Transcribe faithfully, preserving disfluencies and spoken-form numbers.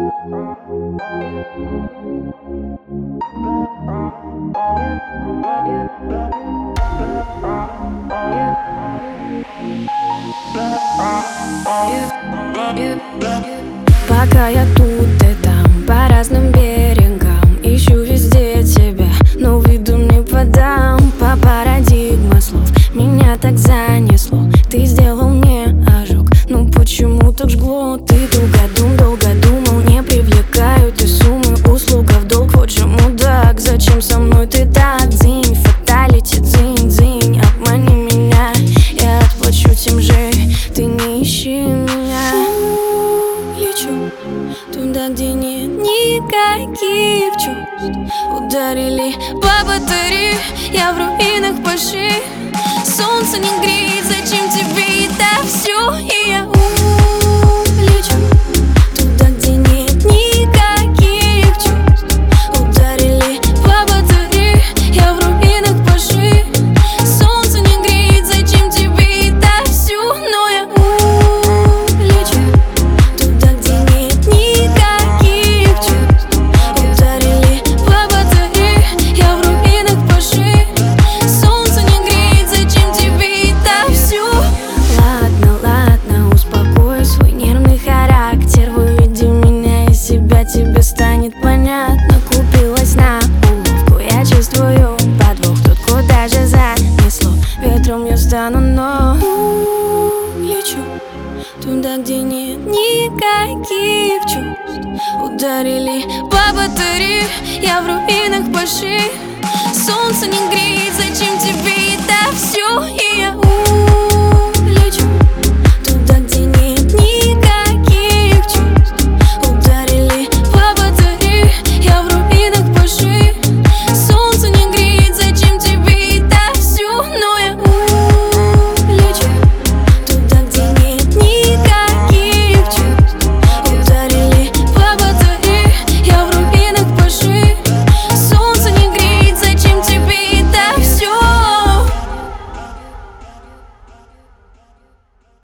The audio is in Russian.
Пока я тут и там, по разным берегам, ищу везде тебя, но виду не подам. По парадигма слов меня так занесло. Ты сделал мне ожог, ну почему так жгло? Ты долго дум, долго думал, не привлекают и суммы. Услуга в долг, вот же мудак. Зачем со мной ты так? Дзинь, фаталити, дзинь, дзинь. Обмани меня, я отплачу тем же. Ты не ищи меня. Лечу туда, где нет никаких чувств. Ударили по батарее, я в руинах пошли. Солнце не греет, зачем тебе это все? И я улечу туда, где нет никаких чувств. Ударили по батарее, я в руинах пошли. Солнце не греет, зачем тебе это все? Но я улечу туда, где нет никаких чувств. Ударили по батарее, я в руинах пошли. Солнце не греет, зачем тебе это все? Ладно, ладно, успокой свой нервный характер. Выведи меня из себя, тебе станет понятно. Купилась на уловку, я чувствую подвох. Тут куда же занесло, ветром я стану, но лечу туда, где нет никаких чувств. Ударили по батарее, я в руинах пошли. Солнце не греет, зачем тебе это все? И я